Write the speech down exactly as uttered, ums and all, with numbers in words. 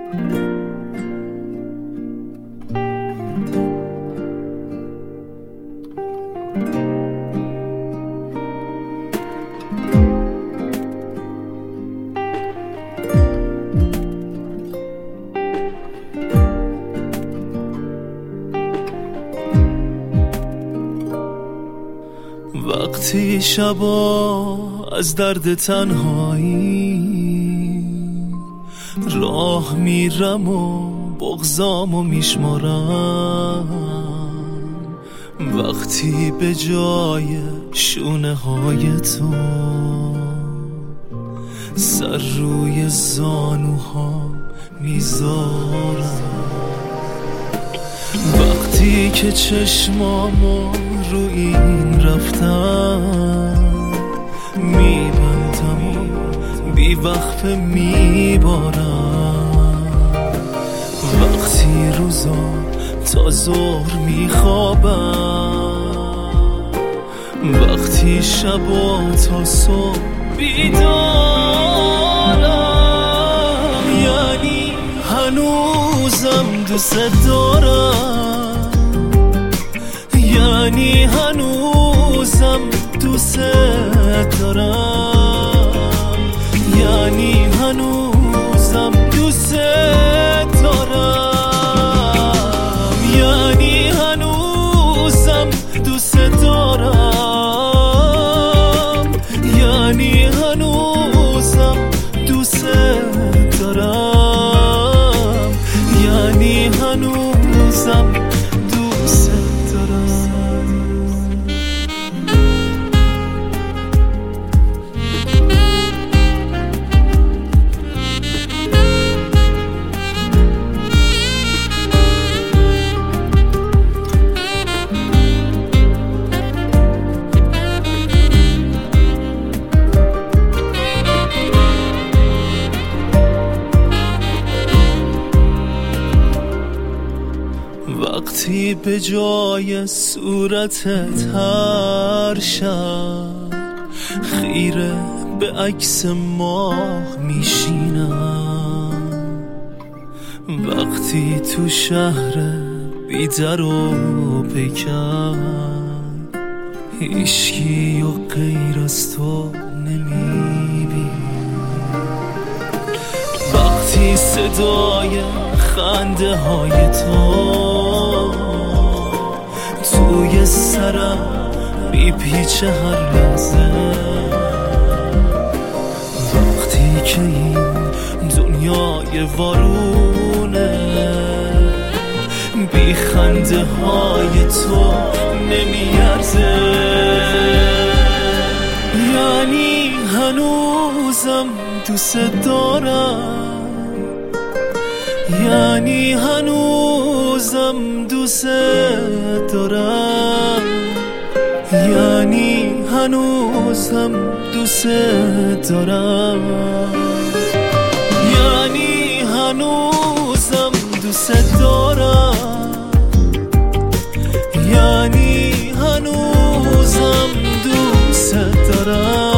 وقتی شبا از درد تنهایی راه میرم و بغضامو میشمارم، وقتی به جای شونه های تو سر روی زانوها میذارم، وقتی که چشمامو روی این رفتم میبندم و بی وقفه میبارم، وقتی روزا تا ظهر میخوابم، وقتی شبا تا صبح بیدارم، یعنی هنوزم دوست دارم، یعنی هنوزم دوست دارم، یعنی هنوزم دوست دارم، یعنی هنوزم دوست دارم، یعنی هنوزم دوست دارم، یعنی هنوزم دوست دارم. وقتی به جای صورتت هر شب خیره به عکس ماه میشینم، وقتی تو شهر بی در و پیکر هیچکی و غیر از تو نمیبینم، وقتی صدای خنده های تو توی سرم میپیچه هر لحظه، وقتی که این دنیای وارونه بی خنده های تو نمیارزه، یعنی هنوزم دوست دارم، یعنی هنوزم دوست دارم، یعنی هنوزم دوست دارم، یعنی هنوزم دوست دارم، یعنی هنوزم دوست دارم.